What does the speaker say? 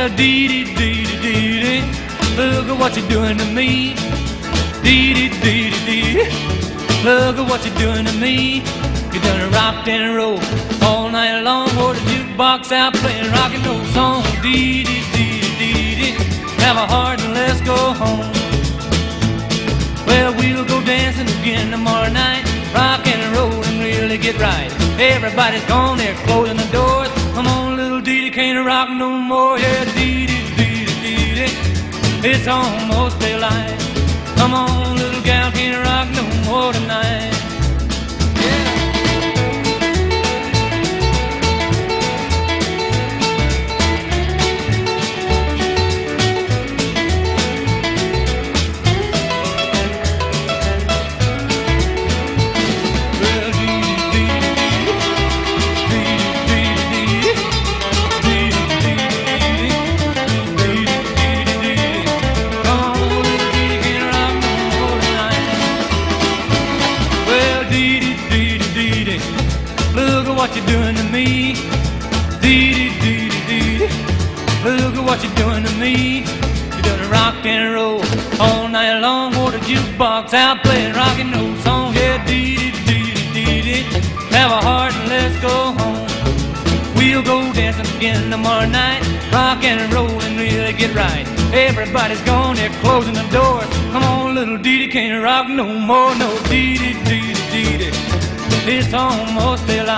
Well, dee dee dee dee dee dee, look at what you're doing to me. Dee dee dee dee dee, look at what you're doing to me. You're gonna rock and roll all night long, or the jukebox out playing rock and roll songs. Dee dee dee dee dee, have a heart and let's go home. Well, we'll go dancing again tomorrow night, rock and roll and really get right. Everybody's gone, they're closing the doors. Come on, little Dee Dee, can't rock no more. Yeah, Dee Dee Dee Dee Dee Dee, it's almost daylight. Come on, little gal, can't rock no more tonight. What you're doing to me, dee dee dee dee dee. Look at what you're doing to me. You're doing rock and roll all night long, or the jukebox out playing rock and roll songs. Yeah, dee dee dee dee dee. Have a heart and let's go home. We'll go dancing again tomorrow night, rock and roll and really get right. Everybody's gone, they're closing the doors. Come on, little Dee Dee, can't rock no more. No, dee dee dee dee dee. It's almost daylight.